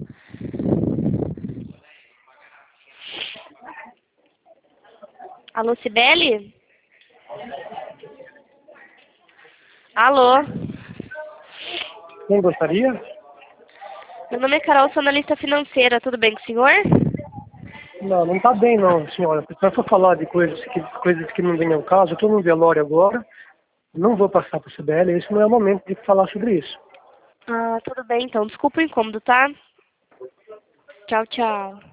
Alô, Cibele? Alô? Quem gostaria? Meu nome é Carol, sou analista financeira. Tudo bem com o senhor? Não, não está bem não, senhora. Se for falar de coisas que não vêm ao caso, eu estou no velório agora, não vou passar para o CBL, esse não é o momento de falar sobre isso. Ah, tudo bem então. Desculpa o incômodo, tá? Tchau, tchau.